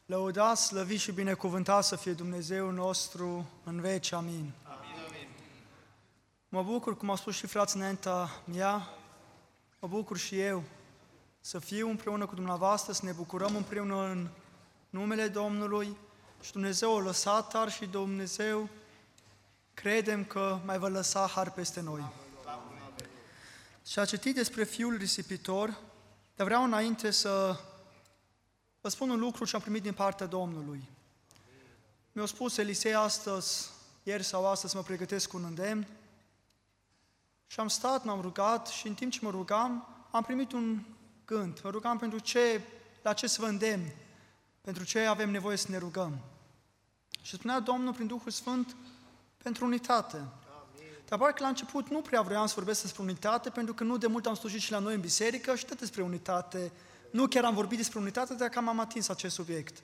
Lăudați, slăvit și binecuvântat să fie Dumnezeul nostru în veci. Amin. Amin. Mă bucur, cum au spus și frații înaintea mea, mă bucur și eu să fiu împreună cu dumneavoastră, să ne bucurăm împreună în numele Domnului și Dumnezeu a lăsat har și Dumnezeu credem că mai va lăsa har peste noi. Și a citit despre fiul risipitor, dar vreau înainte să vă spun un lucru ce am primit din partea Domnului. Mi-a spus Elisei astăzi, ieri sau astăzi, mă pregătesc un îndemn și am stat, m-am rugat și în timp ce mă rugam, am primit un gând. Mă rugam pentru la ce să vă îndemn, pentru ce avem nevoie să ne rugăm. Și spunea Domnul prin Duhul Sfânt pentru unitate. Dar parcă la început nu prea vreau să vorbesc despre unitate, pentru că nu de mult am slujit și la noi în biserică și tot despre unitate. Nu chiar am vorbit despre unitate, dar cam am atins acest subiect.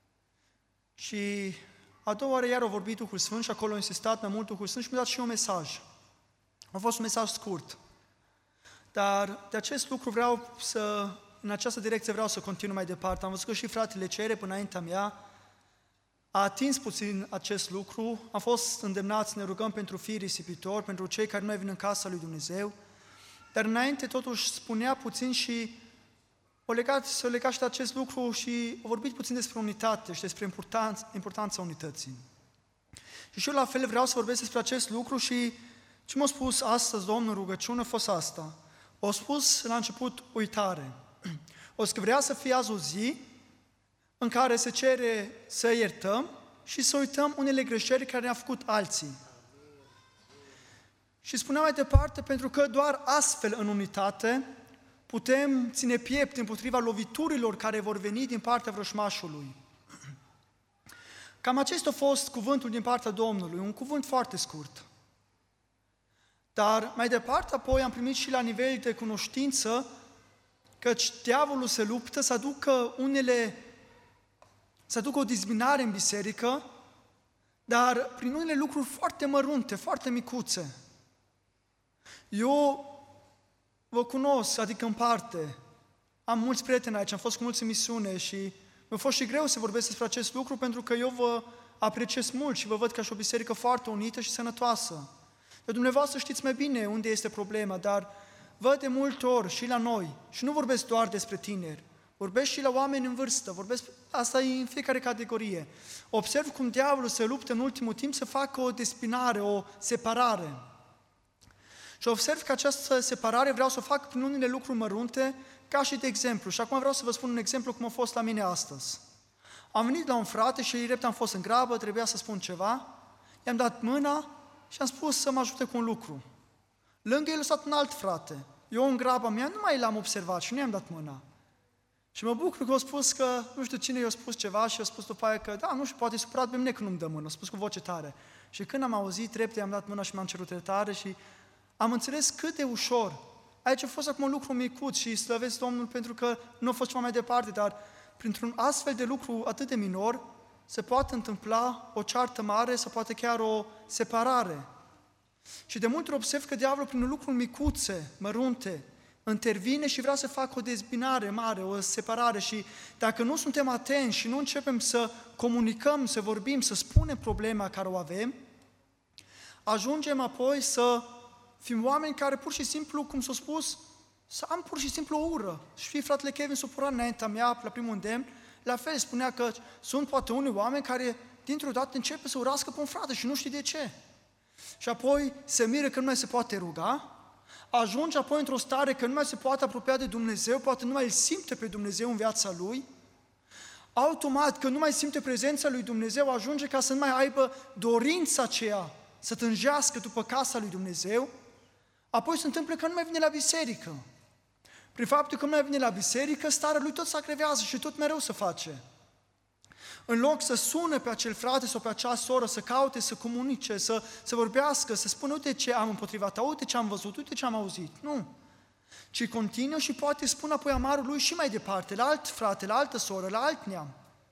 Și a doua oară iar a vorbit Duhul Sfânt și acolo a insistat mai mult Duhul Sfânt și mi-a dat și un mesaj. A fost un mesaj scurt. Dar de acest lucru în această direcție vreau să continui mai departe. Am văzut că și fratele Cere, până înaintea mea, a atins puțin acest lucru. Am fost îndemnați să ne rugăm pentru fii risipitori, pentru cei care nu mai vin în casa lui Dumnezeu. Dar înainte totuși spunea puțin și s-a legat și de acest lucru și a vorbit puțin despre unitate și despre importanța unității. Și eu la fel vreau să vorbesc despre acest lucru și ce m-a spus astăzi Domnul rugăciune a fost asta. A spus la început uitare. O să vrea să fie azi o zi în care se cere să iertăm și să uităm unele greșeli care ne-au făcut alții. Și spunea mai departe, pentru că doar astfel în unitate putem ține piept împotriva loviturilor care vor veni din partea vrăjmașului. Cam acesta a fost cuvântul din partea Domnului, un cuvânt foarte scurt. Dar mai departe apoi am primit și la nivel de cunoștință căci diavolul se luptă să aducă o dizbinare în biserică, dar prin unele lucruri foarte mărunte, foarte micuțe. Eu vă cunosc, adică în parte, am mulți prieteni aici, am fost cu mulți în misiune și mi-a fost și greu să vorbesc despre acest lucru pentru că eu vă apreciez mult și vă văd ca și o biserică foarte unită și sănătoasă. Dar dumneavoastră știți mai bine unde este problema, dar văd de multe ori și la noi, și nu vorbesc doar despre tineri, vorbesc și la oameni în vârstă, asta e în fiecare categorie. Observ cum diavolul se luptă în ultimul timp să facă o despinare, o separare. Și observ că această separare vreau să o fac prin unele lucruri mărunte, ca și de exemplu. Și acum vreau să vă spun un exemplu cum a fost la mine astăzi. Am venit la un frate și drept am fost în grabă, trebuia să spun ceva, i-am dat mâna și am spus să mă ajute cu un lucru. Lângă el a stat un alt frate. Eu în graba mea nu mai l-am observat și nu i-am dat mâna. Și mă bucur că a spus că, nu știu cine i-a spus ceva și a spus după aia că, da, nu știu, poate e supărat pe mine că nu-mi dă mână. A spus cu voce tare. Și când am auzit, trepte, i-am dat mâna și m-am cerut iertare și am înțeles cât de ușor. Aici a fost acum un lucru micuț și slăvesc Domnul pentru că nu a fost ceva mai departe, dar printr-un astfel de lucru atât de minor se poate întâmpla o ceartă mare sau poate chiar o separare. Și de multe ori observ că diavolul prin lucruri micuțe, mărunte, intervine și vrea să facă o dezbinare mare, o separare și dacă nu suntem atenți și nu începem să comunicăm, să vorbim, să spunem problema care o avem, ajungem apoi să fim oameni care pur și simplu, cum s-a spus, să am pur și simplu o ură. Și fratele Kevin s-a purat înaintea mea la primul îndemn, la fel spunea că sunt poate unii oameni care dintr-o dată începe să urască pe un frate și nu știi de ce. Și apoi se miră că nu mai se poate ruga, ajunge apoi într-o stare că nu mai se poate apropia de Dumnezeu, poate nu mai îl simte pe Dumnezeu în viața lui, automat că nu mai simte prezența lui Dumnezeu, ajunge ca să nu mai aibă dorința aceea să tânjească după casa lui Dumnezeu, apoi se întâmplă că nu mai vine la biserică. Prin faptul că nu mai vine la biserică, starea lui tot se agrevează și tot mereu se face. În loc să sună pe acel frate sau pe acea soră, să caute, să comunice, să vorbească, să spună, uite ce am împotriva ta, uite ce am văzut, uite ce am auzit. Nu. Ci continuă și poate spune apoi amarul lui și mai departe, la alt frate, la altă soră, la alt neam.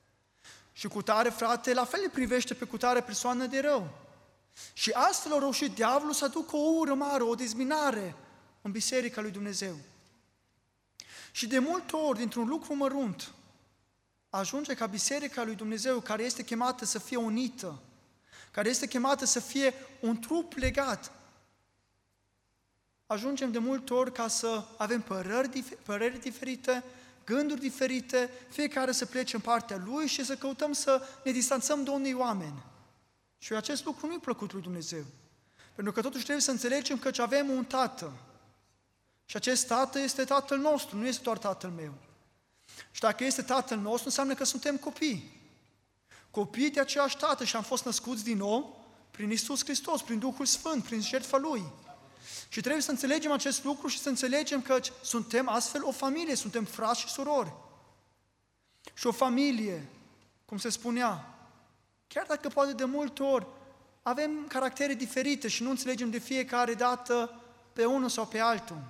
Și cu tare frate, la fel le privește pe cu tare persoană de rău. Și astfel a reușit diavolul să aducă o ură mare, o dezbinare în biserica lui Dumnezeu. Și de multe ori, dintr-un lucru mărunt, ajunge ca Biserica lui Dumnezeu, care este chemată să fie unită, care este chemată să fie un trup legat, ajungem de multe ori ca să avem păreri diferite, gânduri diferite, fiecare să plece în partea lui și să căutăm să ne distanțăm de unii oameni. Și acest lucru nu-i plăcut lui Dumnezeu. Pentru că totuși trebuie să înțelegem că avem un tată. Și acest tată este tatăl nostru, nu este doar tatăl meu. Și dacă este tatăl nostru, înseamnă că suntem copii. Copii de aceeași tată și am fost născuți din nou prin Iisus Hristos, prin Duhul Sfânt, prin jertfa Lui. Și trebuie să înțelegem acest lucru și să înțelegem că suntem astfel o familie, suntem frați și surori. Și o familie, cum se spunea, chiar dacă poate de multe ori avem caractere diferite și nu înțelegem de fiecare dată pe unul sau pe altul.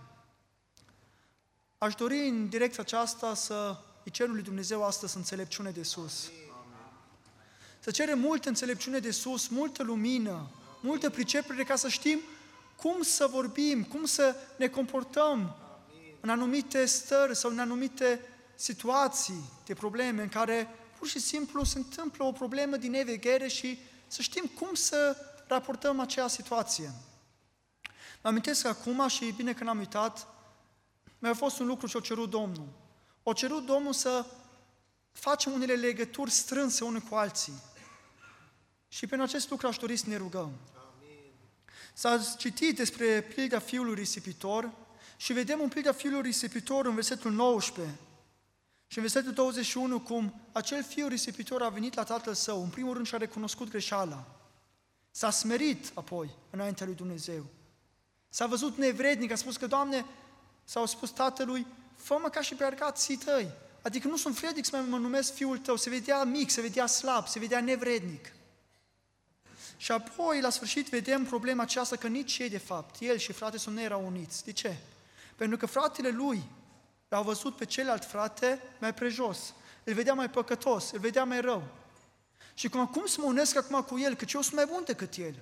Aș dori în direcția aceasta îi cerem lui Dumnezeu astăzi înțelepciune de sus. Să cerem multă înțelepciune de sus, multă lumină, multă pricepere ca să știm cum să vorbim, cum să ne comportăm în anumite stări sau în anumite situații de probleme în care pur și simplu se întâmplă o problemă din neveghere și să știm cum să raportăm acea situație. Mă amintesc acum și bine că n-am uitat, mi-a fost un lucru ce a cerut Domnul. A cerut Domnul să facem unele legături strânse unii cu alții. Și pentru acest lucru aș dori să ne rugăm. S-a citit despre pilda fiului risipitor și vedem în pilda fiului risipitor în versetul 19 și în versetul 21 cum acel fiu risipitor a venit la tatăl său, în primul rând și-a recunoscut greșeala. S-a smerit apoi înaintea lui Dumnezeu. S-a văzut nevrednic, a spus că, Doamne, s-au spus tatălui, fă-mă ca și pe arcații tăi. Adică nu sunt vrednic să mă numesc fiul tău, se vedea mic, se vedea slab, se vedea nevrednic. Și apoi, la sfârșit, vedem problema aceasta că nici ei, de fapt, el și fratele său nu erau uniți. De ce? Pentru că fratele lui l-au văzut pe celălalt frate mai prejos, îl vedea mai păcătos, îl vedea mai rău. Și cum să mă unesc acum cu el, că eu sunt mai bun decât el?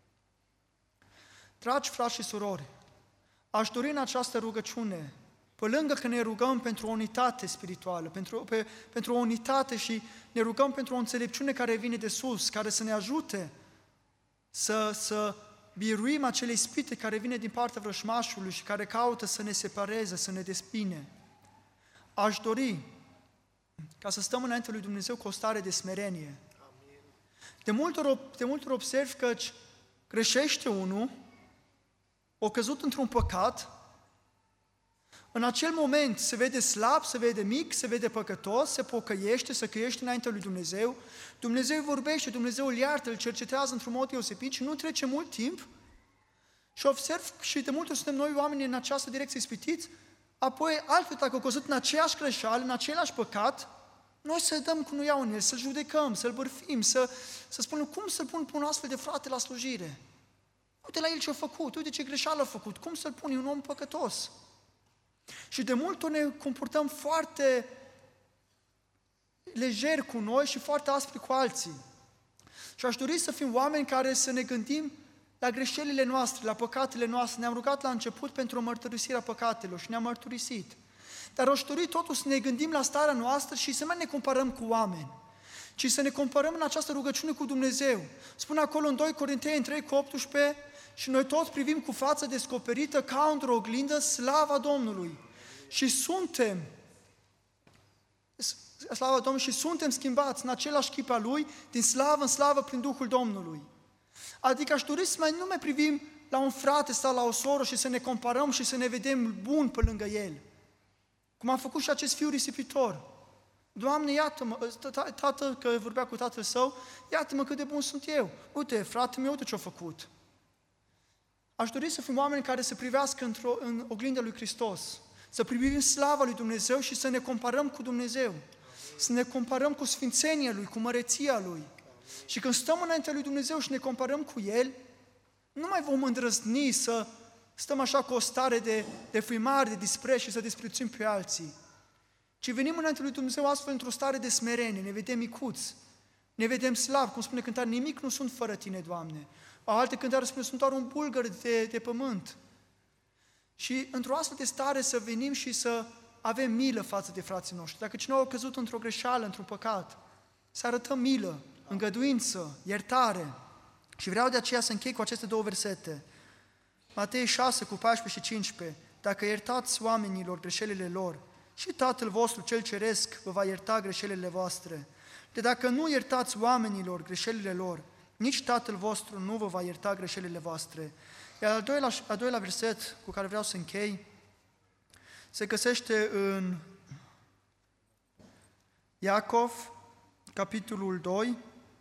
Dragi frați și surori, aș dori în această rugăciune, pe lângă că ne rugăm pentru o unitate spirituală, pentru o unitate și ne rugăm pentru o înțelepciune care vine de sus, care să ne ajute să biruim acele ispite care vine din partea vrăjmașului și care caută să ne separeze, să ne despine. Aș dori ca să stăm înaintea lui Dumnezeu cu o stare de smerenie. De multe ori observ că greșește unul, o căzut într-un păcat, în acel moment se vede slab, se vede mic, se vede păcătos, se pocăiește, se căiește înaintea lui Dumnezeu, Dumnezeu vorbește, Dumnezeu îl iartă, îl cercetează într-un mod deosebit și nu trece mult timp și observ și de multe ori suntem noi oameni în această direcție ispitiți, apoi altfel dacă au căzut în aceeași greșeală, în același păcat, noi să dăm cu nuiau în el, să-l judecăm, să-l bârfim, să spunem cum să-l pun pe un astfel de frate la slujire. Uite la el ce-a făcut, uite ce greșeală a făcut, cum să-l pun, e un om păcătos. Și de multe ori ne comportăm foarte lejer cu noi și foarte aspri cu alții. Și aș dori să fim oameni care să ne gândim la greșelile noastre, la păcatele noastre. Ne-am rugat la început pentru o mărturisire a păcatelor și ne-am mărturisit. Dar aș dori totuși să ne gândim la starea noastră și să mai ne comparăm cu oameni, ci să ne comparăm în această rugăciune cu Dumnezeu. Spune acolo în 2 Corinteni 3:18, și noi toți privim cu fața descoperită ca într-o oglindă slava Domnului. Și suntem, slava Domnului, și suntem schimbați în același chip al Lui, din slavă în slavă prin Duhul Domnului. Adică aș dori să nu mai privim la un frate sau la o soră și să ne comparăm și să ne vedem bun pe lângă el. Cum a făcut și acest fiu risipitor. Doamne, iată-mă, tată, că vorbea cu tatăl său, iată-mă cât de bun sunt eu. Uite, fratele meu, uite ce-a făcut. Aș dori să fim oameni care să privească în oglinda lui Hristos, să privim slava lui Dumnezeu și să ne comparăm cu Dumnezeu, să ne comparăm cu sfințenia Lui, cu măreția Lui. Și când stăm înaintea lui Dumnezeu și ne comparăm cu El, nu mai vom îndrăzni să stăm așa cu o stare de frimare, de dispreț și să disprețuim pe alții, ci venim înaintea lui Dumnezeu astfel într-o stare de smerenie, ne vedem micuți, ne vedem slabi, cum spune cântarea, nimic nu sunt fără Tine, Doamne. Alte cântare spune, sunt doar un bulgăr de pământ. Și într-o astfel de stare să venim și să avem milă față de frații noștri. Dacă cineva a căzut într-o greșeală, într-un păcat, să arătăm milă, îngăduință, iertare. Și vreau de aceea să închei cu aceste 2 versete. Matei 6 cu 14 și 15. Dacă iertați oamenilor greșelile lor, și Tatăl vostru cel ceresc vă va ierta greșelile voastre. De dacă nu iertați oamenilor greșelile lor, nici Tatăl vostru nu vă va ierta greșelile voastre. Iar al doilea verset cu care vreau să închei se găsește în Iacov, capitolul 2,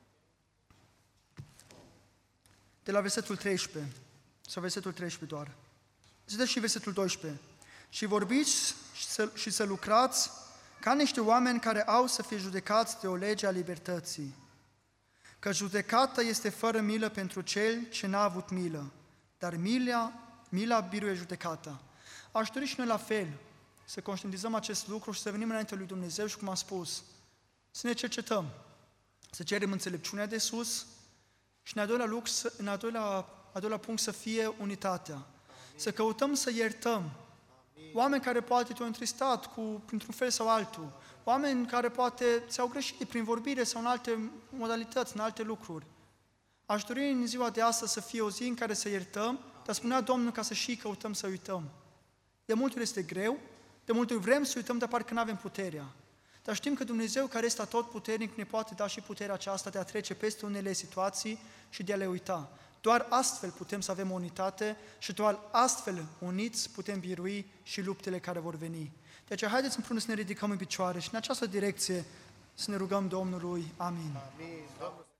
de la versetul 13, sau versetul 13 doar. Ziceți și versetul 12. Și vorbiți și să lucrați ca niște oameni care au să fie judecați de o lege a libertății. Că judecata este fără milă pentru cel ce n-a avut milă, dar mila biruie judecata. Aș dori și noi la fel să conștientizăm acest lucru și să venim înaintea lui Dumnezeu și, cum am spus, să ne cercetăm, să cerem înțelepciunea de sus și în al doilea punct să fie unitatea. Să căutăm să iertăm oameni care poate te-au întristat printr-un fel sau altul, oameni care poate ți-au greșit prin vorbire sau în alte modalități, în alte lucruri. Aș dori în ziua de astăzi să fie o zi în care să iertăm, dar spunea Domnul ca să și căutăm să uităm. De multe ori este greu, de multe ori vrem să uităm, dar parcă nu avem puterea. Dar știm că Dumnezeu, care este atotputernic, ne poate da și puterea aceasta de a trece peste unele situații și de a le uita. Doar astfel putem să avem o unitate și doar astfel, uniți, putem birui și luptele care vor veni. De aceea, haideți împreună să ne ridicăm în picioare și în această direcție să ne rugăm Domnului. Amin. Amin.